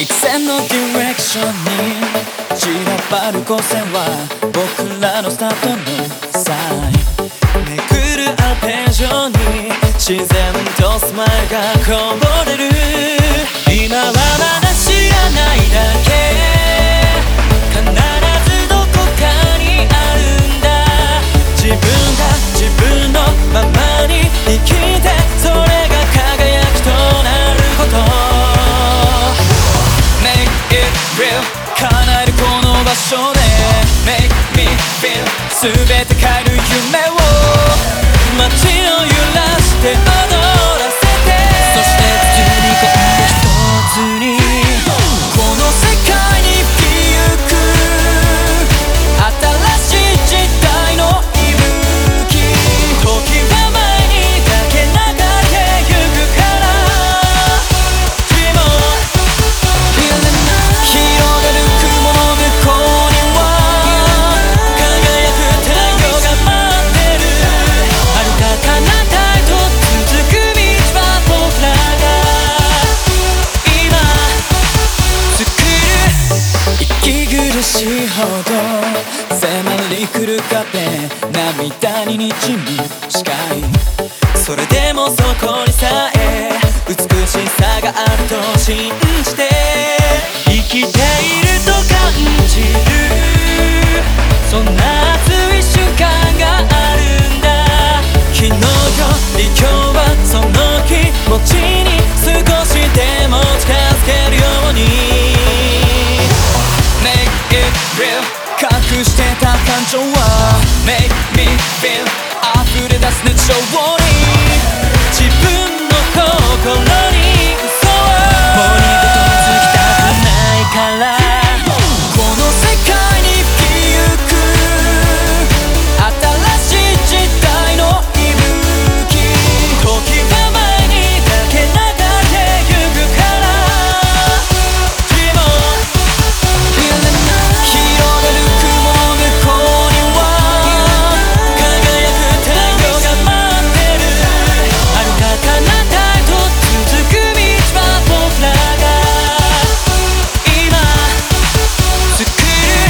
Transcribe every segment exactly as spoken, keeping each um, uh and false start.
幾千のディレクションに散らばる光線は僕らのスタートのサイン。めくるアルペジオに自然とスマイルがこぼれる。今はまだ知らないだけ、必ずどこかにあるんだ。自分が自分のままに生きて、それが輝きとなること。 Make it real 叶えるこの場所で Make me feel 全て変える夢を街を揺らして踊らせて、そして包み込んで一つにこの世界に生きゆく新しい時代の息吹。時は前にだけ流れてゆくから君も広がる雲の向こうには輝く太陽が待ってる。遥か彼方へと続く道は僕らが今作る。息苦しいほど迫り来る壁、涙ににじむ視界。それでもそこにさえ美しさがあると信じて生きていると感じる。そんな熱い瞬間があるんだ。昨日より今日はその気持ちに少しでも近づけるように Make it real 隠してた感情は Make me feel 溢れ出す日常に自分の心に嘘をもう二度とつきたくないから、この世界に生きゆく新しい時代の息吹。時は前にだけ流れてゆくから君も広がる雲の向こうには輝く太陽が待ってる。遥か彼方へと続く道は僕らが今作る。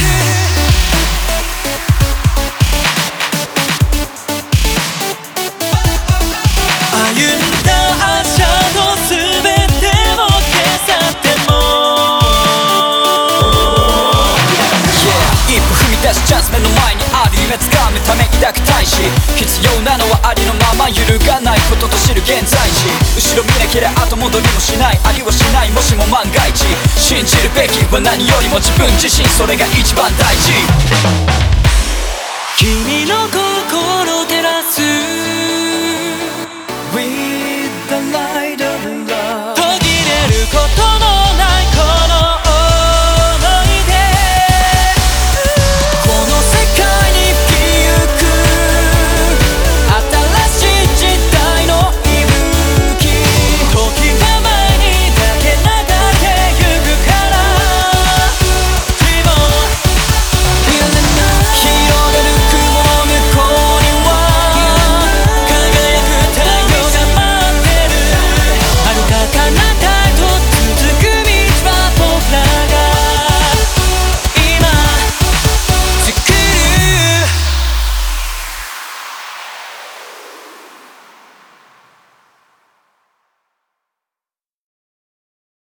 歩んだ足跡すべてを消さっても Yeah 一歩踏み出すチャンス目の前にある夢掴むため抱く大志。必要なのはありのまま揺るがないことと知る現在地。後ろ見なけりゃ後戻りもしない、ありはしないもしも万が一。信じるべきは何よりも自分自身、それが一番大事。君の心照らす We